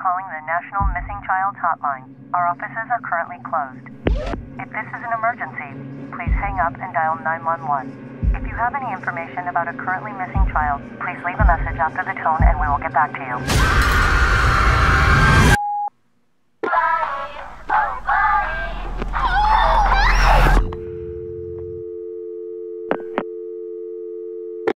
calling the National Missing Child Hotline. Our offices are currently closed. If this is an emergency, please hang up and dial 911. If you have any information about a currently missing child, please leave a message after the tone and we will get back to you.